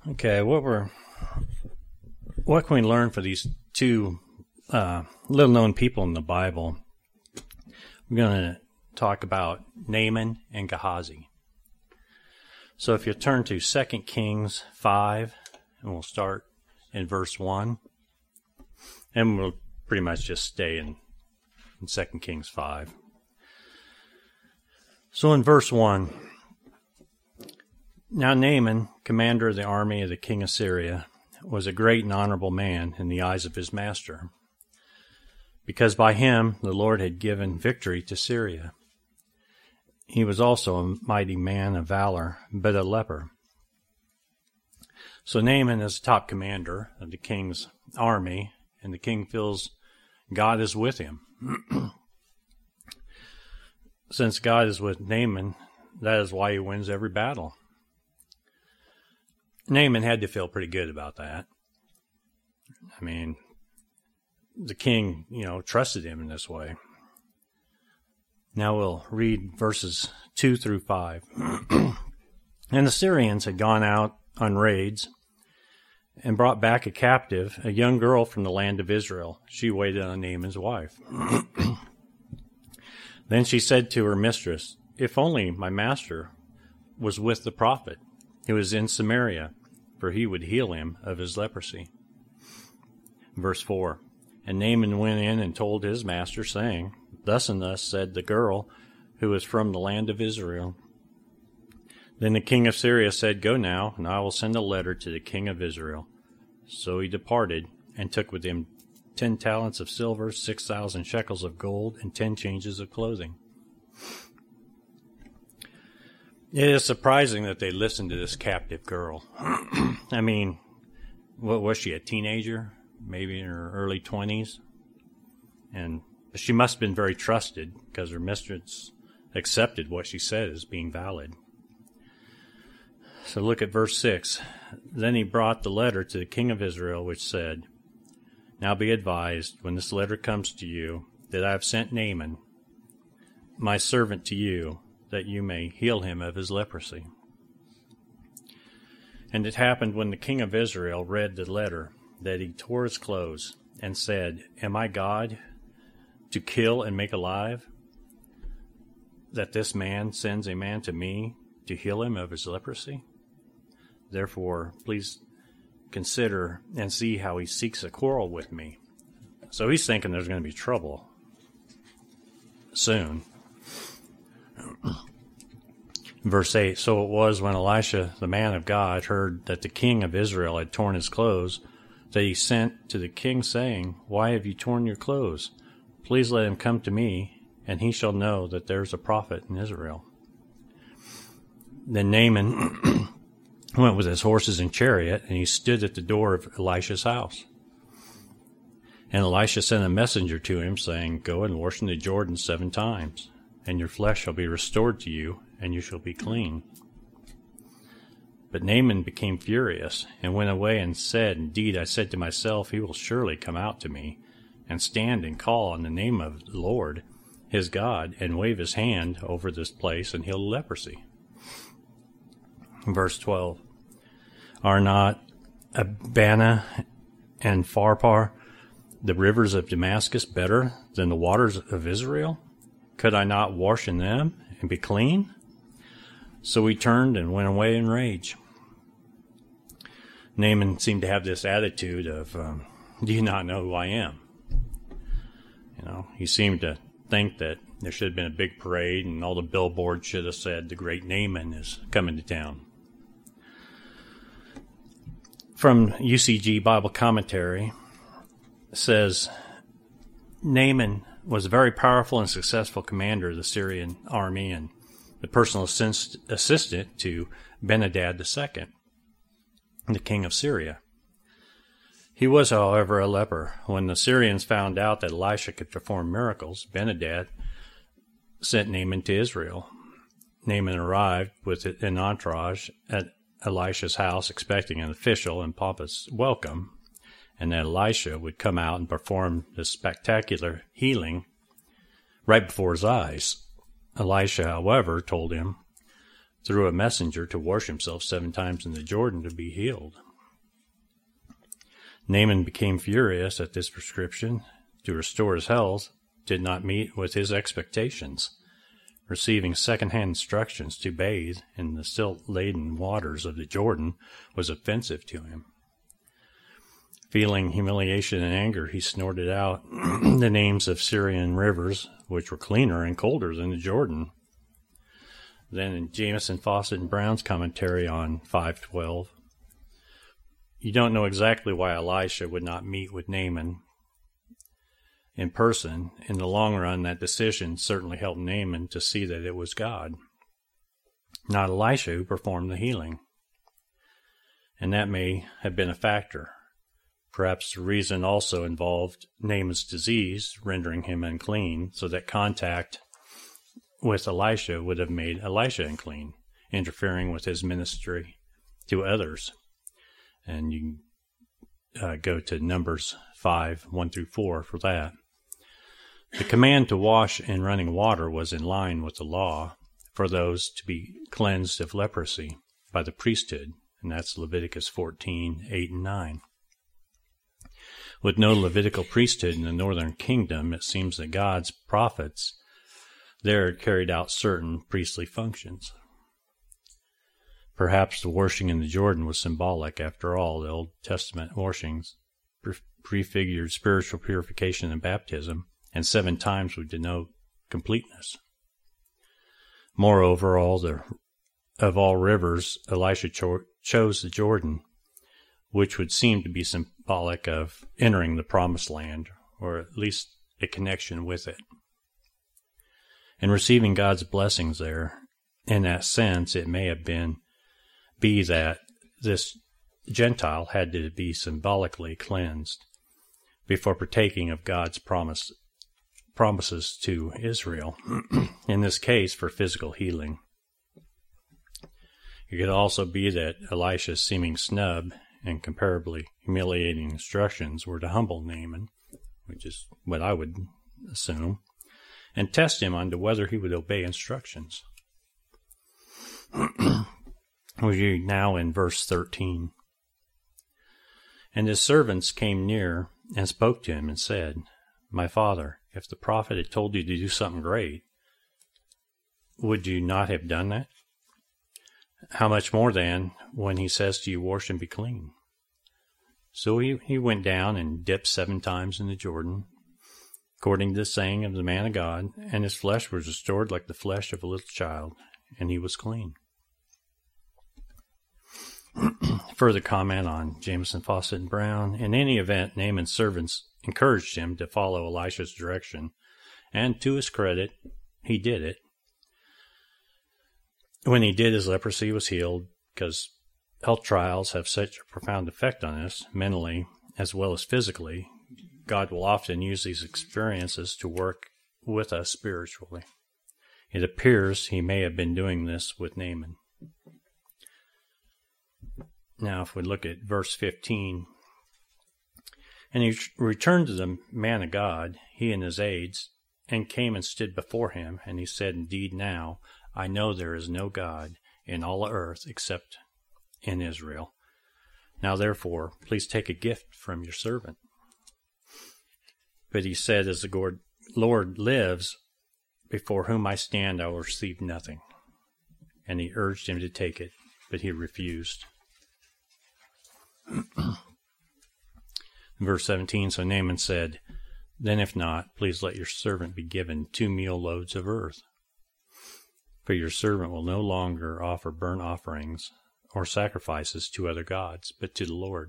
Okay, what can we learn for these two little-known people in the Bible? We're going to talk about Naaman and Gehazi. So if you turn to 2 Kings 5, and we'll start in verse 1, and we'll pretty much just stay in 2 Kings 5. So in verse 1, now Naaman, commander of the army of the king of Syria, was a great and honorable man in the eyes of his master, because by him the Lord had given victory to Syria. He was also a mighty man of valor, but a leper. So Naaman is the top commander of the king's army, and the king feels God is with him. Since God is with Naaman, that is why he wins every battle. Naaman had to feel pretty good about that. I mean, the king, trusted him in this way. Now we'll read verses 2 through 5. And the Syrians had gone out on raids and brought back a captive, a young girl from the land of Israel. She waited on Naaman's wife. Then she said to her mistress, "If only my master was with the prophet who was in Samaria, for he would heal him of his leprosy." Verse 4, and Naaman went in and told his master, saying, "Thus and thus said the girl who is from the land of Israel." Then the king of Syria said, "Go now, and I will send a letter to the king of Israel." So he departed, and took with him 10 talents of silver, 6,000 shekels of gold, and 10 changes of clothing. It is surprising that they listened to this captive girl. I mean, what was she, a teenager? Maybe in her early 20s? And she must have been very trusted, because her mistress accepted what she said as being valid. So look at verse 6. Then he brought the letter to the king of Israel, which said, "Now be advised, when this letter comes to you, that I have sent Naaman, my servant, to you, that you may heal him of his leprosy." And it happened when the king of Israel read the letter, that he tore his clothes, and said, "Am I God to kill and make alive, that this man sends a man to me to heal him of his leprosy? Therefore, please consider and see how he seeks a quarrel with me." So he's thinking there's going to be trouble soon. Verse 8, so it was when Elisha, the man of God, heard that the king of Israel had torn his clothes, that he sent to the king, saying, "Why have you torn your clothes? Please let him come to me, and he shall know that there is a prophet in Israel." Then Naaman went with his horses and chariot, and he stood at the door of Elisha's house. And Elisha sent a messenger to him, saying, "Go and wash in the Jordan 7 times, and your flesh shall be restored to you, and you shall be clean." But Naaman became furious, and went away and said, "Indeed, I said to myself, he will surely come out to me, and stand and call on the name of the Lord, his God, and wave his hand over this place and heal leprosy." Verse 12, are not Abana and Pharpar, the rivers of Damascus, better than the waters of Israel? Could I not wash in them and be clean? So he turned and went away in rage. Naaman seemed to have this attitude of, do you not know who I am? He seemed to think that there should have been a big parade and all the billboards should have said, "The great Naaman is coming to town." From UCG Bible Commentary, it says, Naaman was a very powerful and successful commander of the Syrian army and the personal assistant to Ben-Hadad II, the king of Syria. He was, however, a leper. When the Syrians found out that Elisha could perform miracles, Ben-Hadad sent Naaman to Israel. Naaman arrived with an entourage at Elisha's house, expecting an official and pompous welcome, and that Elisha would come out and perform this spectacular healing right before his eyes. Elisha, however, told him through a messenger to wash himself 7 times in the Jordan to be healed. Naaman became furious at this prescription to restore his health did not meet with his expectations. Receiving second-hand instructions to bathe in the silt-laden waters of the Jordan was offensive to him. Feeling humiliation and anger, he snorted out the names of Syrian rivers, which were cleaner and colder than the Jordan. Then in Jamieson, Fausset, and Brown's commentary on 5:12, you don't know exactly why Elisha would not meet with Naaman in person. In the long run, that decision certainly helped Naaman to see that it was God, not Elisha, who performed the healing. And that may have been a factor. Perhaps the reason also involved Naaman's disease, rendering him unclean, so that contact with Elisha would have made Elisha unclean, interfering with his ministry to others. And you can go to Numbers 5:1-4 for that. The command to wash in running water was in line with the law for those to be cleansed of leprosy by the priesthood, and that's Leviticus 14:8-9. With no Levitical priesthood in the northern kingdom, it seems that God's prophets there carried out certain priestly functions. Perhaps the washing in the Jordan was symbolic. After all, the Old Testament washings prefigured spiritual purification and baptism, and 7 times would denote completeness. Moreover, of all rivers, Elisha chose the Jordan, which would seem to be symbolic of entering the Promised Land, or at least a connection with it. And receiving God's blessings there, in that sense, it may have be that this Gentile had to be symbolically cleansed before partaking of God's promises to Israel, in this case for physical healing. It could also be that Elisha's seeming snub and comparably humiliating instructions were to humble Naaman, which is what I would assume, and test him on to whether he would obey instructions. We read now in verse 13. And his servants came near and spoke to him and said, My father, if the prophet had told you to do something great, would you not have done that? How much more then when he says to you, wash and be clean? So he went down and dipped 7 times in the Jordan, according to the saying of the man of God, and his flesh was restored like the flesh of a little child, and he was clean. Further comment on Jamieson, Fausset, and Brown. In any event, Naaman's servants encouraged him to follow Elisha's direction, and to his credit, he did it. When he did, his leprosy was healed, because health trials have such a profound effect on us, mentally as well as physically. God will often use these experiences to work with us spiritually. It appears he may have been doing this with Naaman. Now, if we look at verse 15, and he returned to the man of God, he and his aides, and came and stood before him, and he said, Indeed now, I know there is no God in all the earth except in Israel. Now therefore, please take a gift from your servant. But he said, As the Lord lives, before whom I stand, I will receive nothing. And he urged him to take it, but he refused. Verse 17, So Naaman said, Then if not, please let your servant be given 2 meal loads of earth. For your servant will no longer offer burnt offerings or sacrifices to other gods, but to the Lord.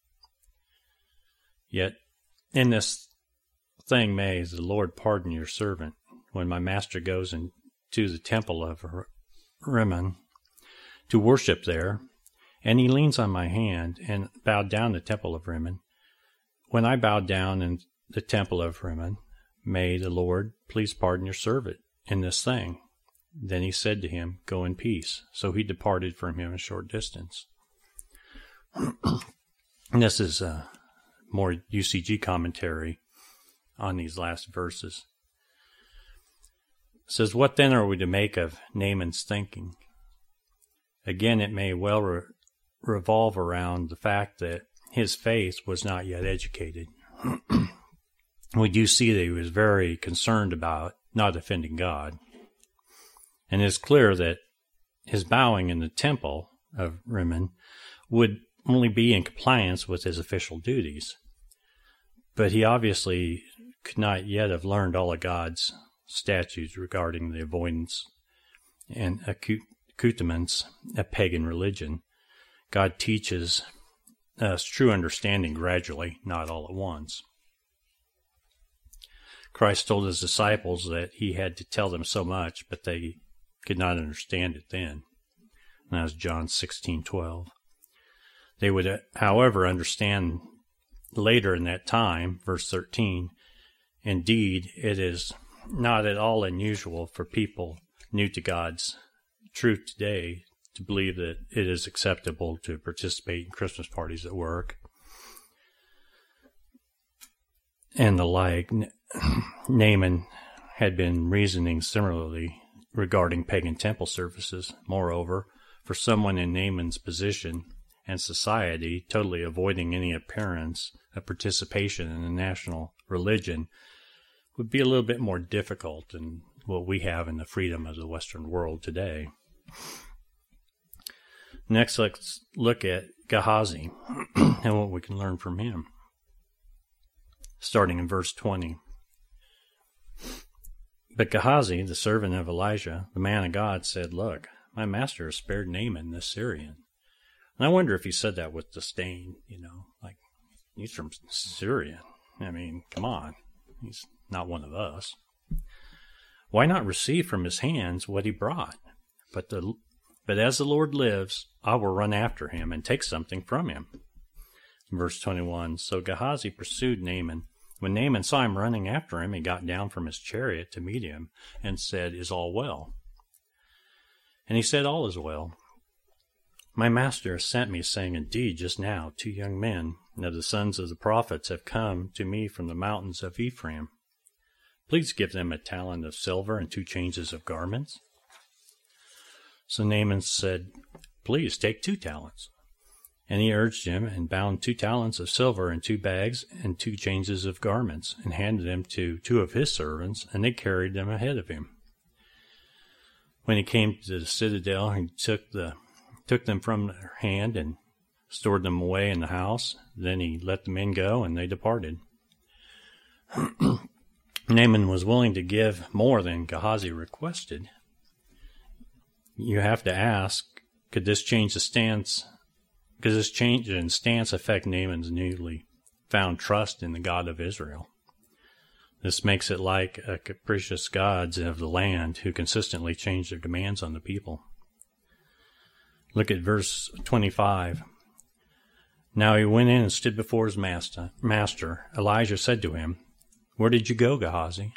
Yet in this thing may the Lord pardon your servant, when my master goes into the temple of Rimmon to worship there, and he leans on my hand and bowed down the temple of Rimmon. When I bowed down in the temple of Rimmon, may the Lord please pardon your servant in this thing. Then he said to him, Go in peace. So he departed from him a short distance. And this is more UCG commentary on these last verses. It says, What then are we to make of Naaman's thinking? Again, it may well revolve around the fact that his faith was not yet educated. We do see that he was very concerned about not offending God. And it's clear that his bowing in the temple of Rimmon would only be in compliance with his official duties. But he obviously could not yet have learned all of God's statutes regarding the avoidance and accoutrements of pagan religion. God teaches us true understanding gradually, not all at once. Christ told his disciples that he had to tell them so much, but they could not understand it then. And that was John 16:12. They would, however, understand later in that time, verse 13, indeed, it is not at all unusual for people new to God's truth today to believe that it is acceptable to participate in Christmas parties at work and the like. Naaman had been reasoning similarly regarding pagan temple services. Moreover, for someone in Naaman's position and society, totally avoiding any appearance of participation in the national religion would be a little bit more difficult than what we have in the freedom of the Western world today. Next, let's look at Gehazi and what we can learn from him. Starting in verse 20. But Gehazi, the servant of Elijah, the man of God, said, "Look, my master has spared Naaman the Syrian." And I wonder if he said that with disdain, like, he's from Syria. I mean, come on. He's not one of us. Why not receive from his hands what he brought? But as the Lord lives, I will run after him and take something from him. Verse 21, so Gehazi pursued Naaman. When Naaman saw him running after him, he got down from his chariot to meet him and said, "Is all well?" And he said, "All is well. My master has sent me, saying, Indeed, just now 2 young men of the sons of the prophets have come to me from the mountains of Ephraim. Please give them a talent of silver and 2 changes of garments." So Naaman said, "Please take 2 talents. And he urged him and bound 2 talents of silver in 2 bags and 2 changes of garments, and handed them to 2 of his servants, and they carried them ahead of him. When he came to the citadel, he took them from their hand and stored them away in the house. Then he let the men go, and they departed. Naaman was willing to give more than Gehazi requested. You have to ask, could this change in stance affect Naaman's newly found trust in the God of Israel? This makes it like a capricious gods of the land who consistently change their demands on the people. Look at verse 25. Now he went in and stood before his master. Elijah said to him, "Where did you go, Gehazi?"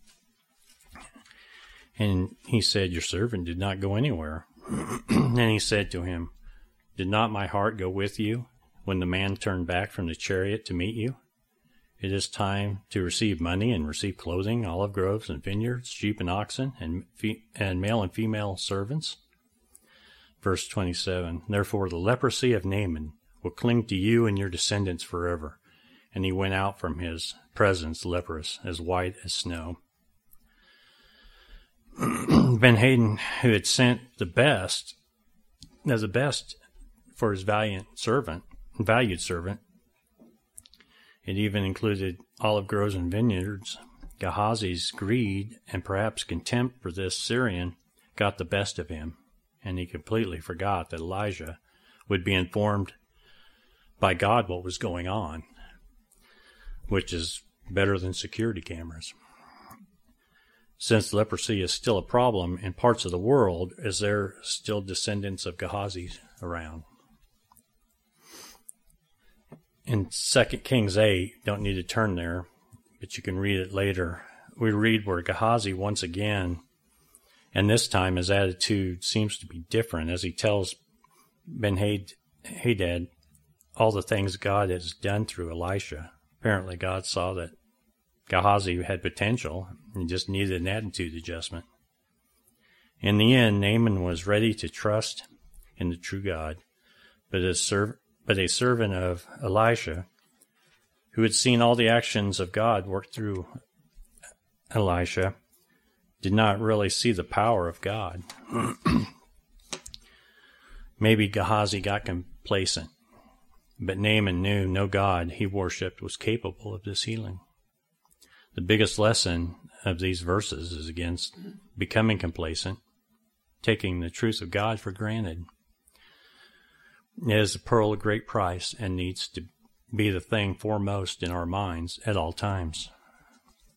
And he said, "Your servant did not go anywhere." Then he said to him, "Did not my heart go with you when the man turned back from the chariot to meet you? It is time to receive money and receive clothing, olive groves and vineyards, sheep and oxen, and male and female servants." Verse 27, Therefore the leprosy of Naaman will cling to you and your descendants forever. And he went out from his presence leprous, as white as snow. Ben-Hadad, who had sent the best for his valued servant, it even included olive groves and vineyards. Gehazi's greed and perhaps contempt for this Syrian got the best of him, and he completely forgot that Elijah would be informed by God what was going on, which is better than security cameras. Since leprosy is still a problem in parts of the world, is there still descendants of Gehazi around? In 2 Kings 8, don't need to turn there, but you can read it later. We read where Gehazi once again, and this time his attitude seems to be different as he tells Ben-Hadad all the things God has done through Elisha. Apparently God saw that Gehazi had potential and just needed an attitude adjustment. In the end, Naaman was ready to trust in the true God. But a servant of Elisha, who had seen all the actions of God work through Elisha, did not really see the power of God. Maybe Gehazi got complacent, but Naaman knew no God he worshipped was capable of this healing. The biggest lesson of these verses is against becoming complacent, taking the truth of God for granted. It is a pearl of great price and needs to be the thing foremost in our minds at all times.